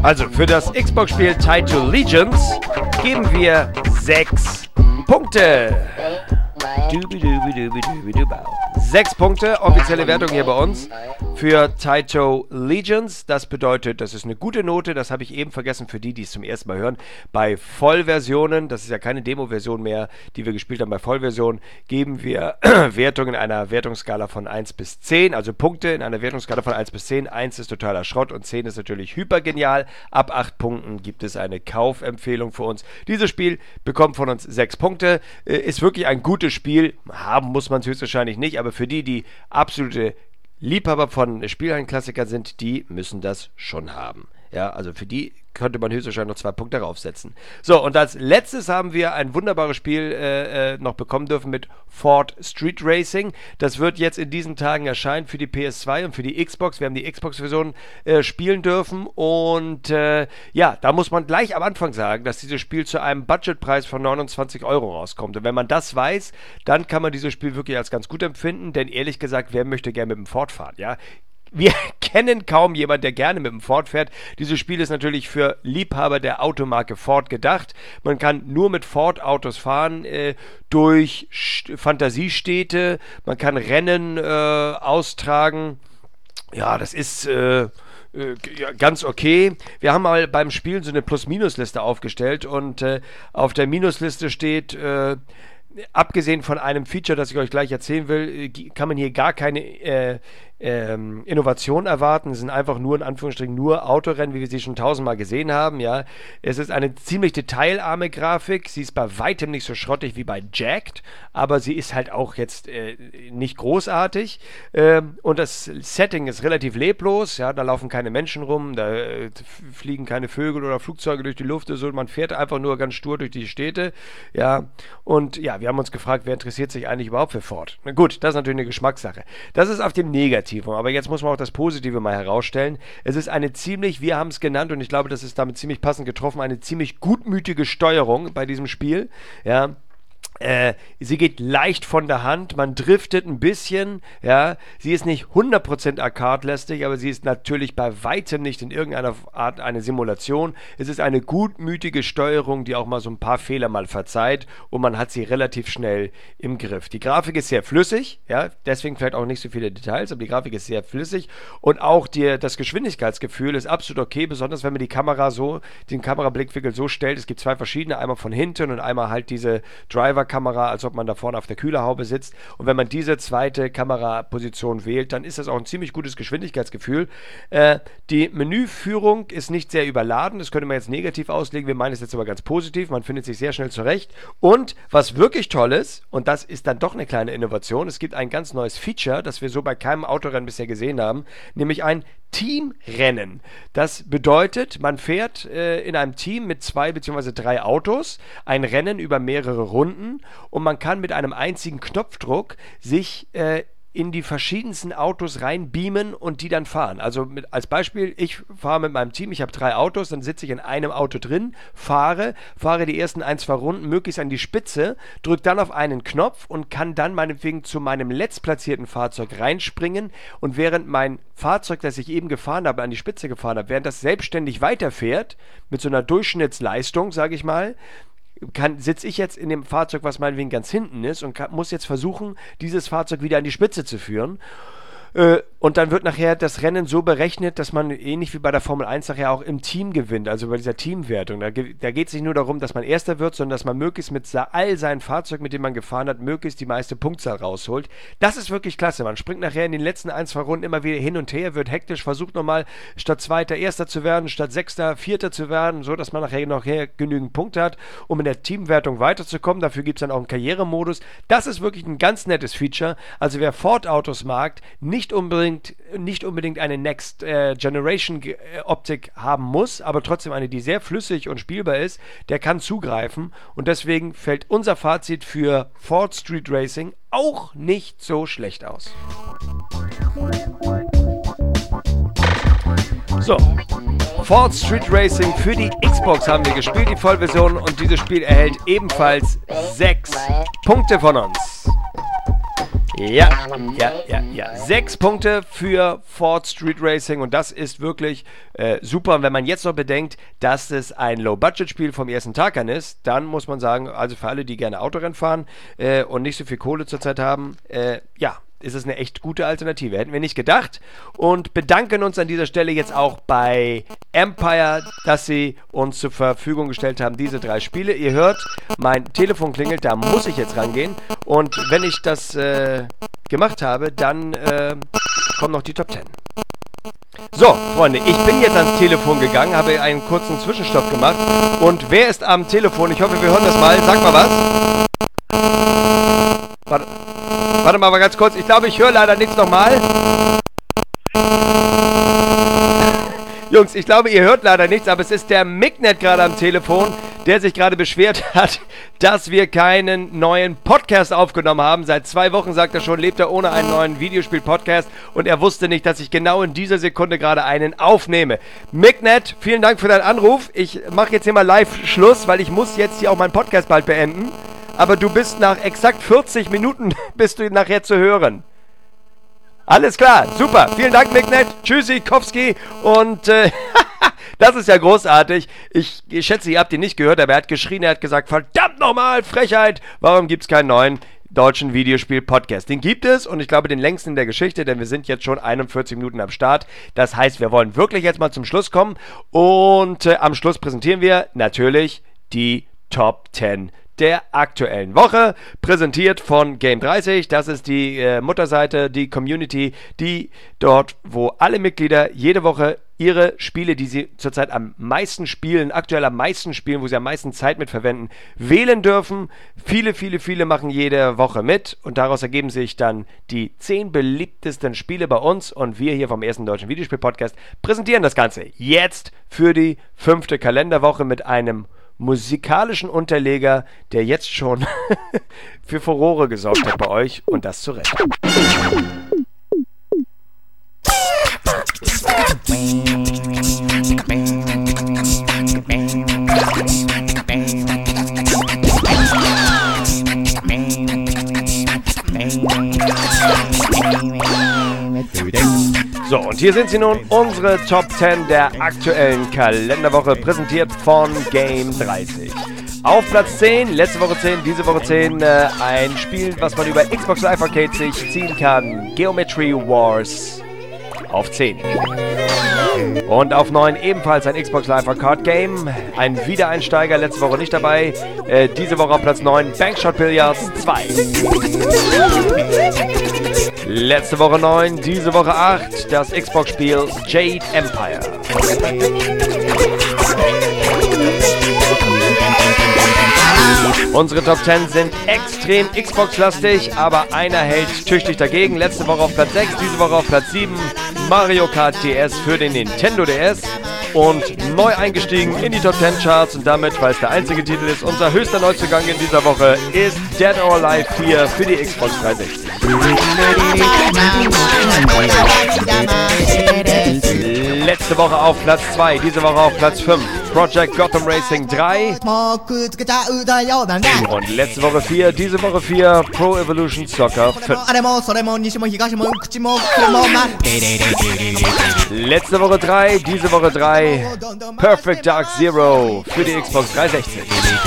Also für das Xbox-Spiel Tied to Legions geben wir 6 Punkte. 6 Punkte, offizielle Wertung hier bei uns für Tied to Legions. Das bedeutet, das ist eine gute Note, das habe ich eben vergessen für die, die es zum ersten Mal hören. Bei Vollversionen, das ist ja keine Demo-Version mehr, die wir gespielt haben, bei Vollversion geben wir Wertungen in einer Wertungsskala von 1 bis 10, also Punkte in einer Wertungsskala von 1 bis 10. 1 ist totaler Schrott und 10 ist natürlich hypergenial. Ab 8 Punkten gibt es eine Kaufempfehlung für uns. Dieses Spiel bekommt von uns 6 Punkte, ist wirklich ein gutes Spiel. Haben muss man es höchstwahrscheinlich nicht, aber für die, die absolute Liebhaber von Spielhallenklassikern sind, die müssen das schon haben. Ja, also für die könnte man höchstwahrscheinlich noch 2 Punkte draufsetzen. So, und als letztes haben wir ein wunderbares Spiel noch bekommen dürfen mit Ford Street Racing. Das wird jetzt in diesen Tagen erscheinen für die PS2 und für die Xbox. Wir haben die Xbox-Version spielen dürfen und ja, da muss man gleich am Anfang sagen, dass dieses Spiel zu einem Budgetpreis von 29 € rauskommt. Und wenn man das weiß, dann kann man dieses Spiel wirklich als ganz gut empfinden, denn ehrlich gesagt, wer möchte gerne mit dem Ford fahren, ja? Wir kennen kaum jemanden, der gerne mit dem Ford fährt. Dieses Spiel ist natürlich für Liebhaber der Automarke Ford gedacht. Man kann nur mit Ford-Autos fahren, durch Fantasiestädte. Man kann Rennen austragen. Ja, das ist ganz okay. Wir haben mal beim Spielen so eine Plus-Minus-Liste aufgestellt und auf der Minusliste steht... abgesehen von einem Feature, das ich euch gleich erzählen will, kann man hier gar keine Innovation erwarten. Es sind einfach nur, in Anführungsstrichen, nur Autorennen, wie wir sie schon 1000-mal gesehen haben. Ja. Es ist eine ziemlich detailarme Grafik. Sie ist bei weitem nicht so schrottig wie bei Jacked, aber sie ist halt auch jetzt nicht großartig. Und das Setting ist relativ leblos. Ja. Da laufen keine Menschen rum, da fliegen keine Vögel oder Flugzeuge durch die Luft. Also man fährt einfach nur ganz stur durch die Städte. Ja. Und ja, wir haben uns gefragt, wer interessiert sich eigentlich überhaupt für Ford? Na gut, das ist natürlich eine Geschmackssache. Das ist auf dem Negativen. Aber jetzt muss man auch das Positive mal herausstellen. Es ist eine ziemlich, wir haben es genannt und ich glaube, das ist damit ziemlich passend getroffen, eine ziemlich gutmütige Steuerung bei diesem Spiel. Ja. Sie geht leicht von der Hand, man driftet ein bisschen, ja, sie ist nicht 100% arcade-lästig, aber sie ist natürlich bei weitem nicht in irgendeiner Art eine Simulation. Es ist eine gutmütige Steuerung, die auch mal so ein paar Fehler mal verzeiht und man hat sie relativ schnell im Griff. Die Grafik ist sehr flüssig, ja, deswegen vielleicht auch nicht so viele Details, aber die Grafik ist sehr flüssig und auch das Geschwindigkeitsgefühl ist absolut okay, besonders wenn man die Kamera so, den Kamerablickwinkel so stellt. Es gibt 2 verschiedene, einmal von hinten und einmal halt diese Driver-Kamera, als ob man da vorne auf der Kühlerhaube sitzt. Und wenn man diese zweite Kameraposition wählt, dann ist das auch ein ziemlich gutes Geschwindigkeitsgefühl. Die Menüführung ist nicht sehr überladen. Das könnte man jetzt negativ auslegen. Wir meinen es jetzt aber ganz positiv. Man findet sich sehr schnell zurecht. Und was wirklich toll ist, und das ist dann doch eine kleine Innovation, es gibt ein ganz neues Feature, das wir so bei keinem Autorennen bisher gesehen haben, nämlich ein Teamrennen. Das bedeutet, man fährt in einem Team mit 2 bzw. 3 Autos ein Rennen über mehrere Runden und man kann mit einem einzigen Knopfdruck sich in die verschiedensten Autos reinbeamen und die dann fahren. Also als Beispiel, ich fahre mit meinem Team, ich habe 3 Autos, dann sitze ich in einem Auto drin, fahre die ersten 1-2 Runden möglichst an die Spitze, drücke dann auf einen Knopf und kann dann meinetwegen zu meinem letztplatzierten Fahrzeug reinspringen und während mein Fahrzeug, das ich eben gefahren habe, an die Spitze gefahren habe, während das selbstständig weiterfährt, mit so einer Durchschnittsleistung, sage ich mal, sitze ich jetzt in dem Fahrzeug, was meinetwegen ganz hinten ist und muss jetzt versuchen, dieses Fahrzeug wieder an die Spitze zu führen. Und dann wird nachher das Rennen so berechnet, dass man ähnlich wie bei der Formel 1 nachher auch im Team gewinnt, also bei dieser Teamwertung. Da geht es nicht nur darum, dass man Erster wird, sondern dass man möglichst mit all seinen Fahrzeugen, mit denen man gefahren hat, möglichst die meiste Punktzahl rausholt. Das ist wirklich klasse. Man springt nachher in den letzten 1-2 Runden immer wieder hin und her, wird hektisch, versucht nochmal statt Zweiter Erster zu werden, statt Sechster Vierter zu werden, so dass man nachher noch genügend Punkte hat, um in der Teamwertung weiterzukommen. Dafür gibt es dann auch einen Karrieremodus. Das ist wirklich ein ganz nettes Feature. Also wer Ford-Autos mag, nicht unbedingt eine Next Generation Optik haben muss, aber trotzdem eine, die sehr flüssig und spielbar ist, der kann zugreifen und deswegen fällt unser Fazit für Ford Street Racing auch nicht so schlecht aus. So, Ford Street Racing für die Xbox haben wir gespielt, die Vollversion, und dieses Spiel erhält ebenfalls 6 Punkte von uns. Ja. 6 Punkte für Ford Street Racing und das ist wirklich super. Und wenn man jetzt noch bedenkt, dass es ein Low-Budget-Spiel vom ersten Tag an ist, dann muss man sagen, also für alle, die gerne Autorennen fahren und nicht so viel Kohle zurzeit haben, ist es eine echt gute Alternative. Hätten wir nicht gedacht und bedanken uns an dieser Stelle jetzt auch bei Empire, dass sie uns zur Verfügung gestellt haben, diese 3 Spiele. Ihr hört, mein Telefon klingelt, da muss ich jetzt rangehen und wenn ich das gemacht habe, dann kommen noch die Top 10. So, Freunde, ich bin jetzt ans Telefon gegangen, habe einen kurzen Zwischenstopp gemacht und wer ist am Telefon? Ich hoffe, wir hören das mal. Sag mal was. Warte mal ganz kurz. Ich glaube, ich höre leider nichts nochmal. Jungs, ich glaube, ihr hört leider nichts, aber es ist der Mignet gerade am Telefon, der sich gerade beschwert hat, dass wir keinen neuen Podcast aufgenommen haben. Seit 2 Wochen, sagt er schon, lebt er ohne einen neuen Videospiel-Podcast und er wusste nicht, dass ich genau in dieser Sekunde gerade einen aufnehme. Mignet, vielen Dank für deinen Anruf. Ich mache jetzt hier mal live Schluss, weil ich muss jetzt hier auch meinen Podcast bald beenden. Aber du bist nach exakt 40 Minuten bist du nachher zu hören. Alles klar, super. Vielen Dank, Mignet. Tschüssi, Kowski. Und das ist ja großartig. Ich schätze, ihr habt ihn nicht gehört, aber er hat geschrien, er hat gesagt, verdammt nochmal, Frechheit. Warum gibt es keinen neuen deutschen Videospiel-Podcast? Den gibt es und ich glaube den längsten in der Geschichte, denn wir sind jetzt schon 41 Minuten am Start. Das heißt, wir wollen wirklich jetzt mal zum Schluss kommen. Und am Schluss präsentieren wir natürlich die Top 10 der aktuellen Woche, präsentiert von Game30. Das ist die Mutterseite, die Community, die dort, wo alle Mitglieder jede Woche ihre Spiele, die sie zurzeit am meisten spielen, aktuell am meisten spielen, wo sie am meisten Zeit mit verwenden, wählen dürfen. Viele machen jede Woche mit und daraus ergeben sich dann die 10 beliebtesten Spiele bei uns und wir hier vom ersten deutschen Videospiel-Podcast präsentieren das Ganze jetzt für die 5. Kalenderwoche mit einem musikalischen Unterleger, der jetzt schon für Furore gesorgt hat bei euch und das zu Recht. So, und hier sind sie nun, unsere Top 10 der aktuellen Kalenderwoche, präsentiert von Game30. Auf Platz 10, letzte Woche 10, diese Woche 10, ein Spiel, was man über Xbox Live Arcade sich ziehen kann, Geometry Wars auf 10. Und auf 9 ebenfalls ein Xbox Live Arcade Game, ein Wiedereinsteiger, letzte Woche nicht dabei, diese Woche auf Platz 9, Bankshot Billiards 2. Letzte Woche 9, diese Woche 8, das Xbox-Spiel Jade Empire. Unsere Top 10 sind extrem Xbox-lastig, aber einer hält tüchtig dagegen. Letzte Woche auf Platz 6, diese Woche auf Platz 7, Mario Kart DS für den Nintendo DS. Und neu eingestiegen in die Top 10 Charts und damit, weil es der einzige Titel ist, unser höchster Neuzugang in dieser Woche ist Dead or Alive 4 für die Xbox 360. Letzte Woche auf Platz 2, diese Woche auf Platz 5, Project Gotham Racing 3. Und letzte Woche 4, diese Woche 4, Pro Evolution Soccer 5. Letzte Woche 3, diese Woche 3, Perfect Dark Zero für die Xbox 360.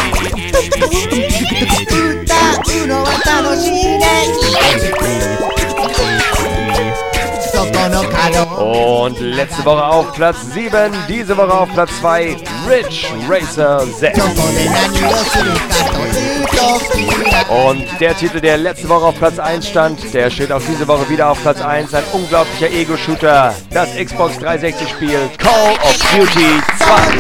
Und letzte Woche auf Platz 7, diese Woche auf Platz 2, Ridge Racer 6. Und der Titel, der letzte Woche auf Platz 1 stand, der steht auch diese Woche wieder auf Platz 1. Ein unglaublicher Ego-Shooter, das Xbox 360-Spiel Call of Duty 2.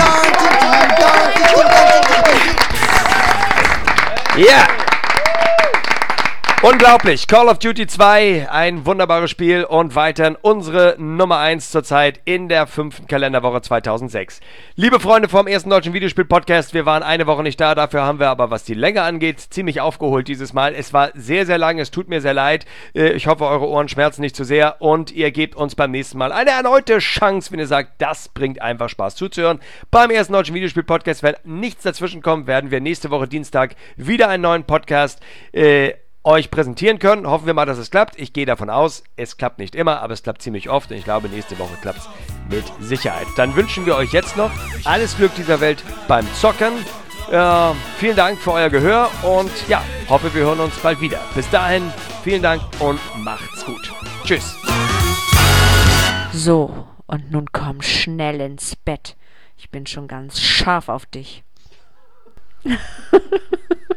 Ja! Yeah. Unglaublich, Call of Duty 2, ein wunderbares Spiel und weiterhin unsere Nummer 1 zurzeit in der 5. Kalenderwoche 2006. Liebe Freunde vom ersten deutschen Videospiel-Podcast, wir waren eine Woche nicht da, dafür haben wir aber, was die Länge angeht, ziemlich aufgeholt dieses Mal. Es war sehr, sehr lang, es tut mir sehr leid. Ich hoffe, eure Ohren schmerzen nicht zu sehr und ihr gebt uns beim nächsten Mal eine erneute Chance, wenn ihr sagt, das bringt einfach Spaß zuzuhören. Beim ersten deutschen Videospiel-Podcast, wenn nichts dazwischen kommt, werden wir nächste Woche Dienstag wieder einen neuen Podcast euch präsentieren können. Hoffen wir mal, dass es klappt. Ich gehe davon aus, es klappt nicht immer, aber es klappt ziemlich oft. Und ich glaube, nächste Woche klappt es mit Sicherheit. Dann wünschen wir euch jetzt noch alles Glück dieser Welt beim Zocken. Vielen Dank für euer Gehör und ja, hoffe, wir hören uns bald wieder. Bis dahin, vielen Dank und macht's gut. Tschüss. So, und nun komm schnell ins Bett. Ich bin schon ganz scharf auf dich.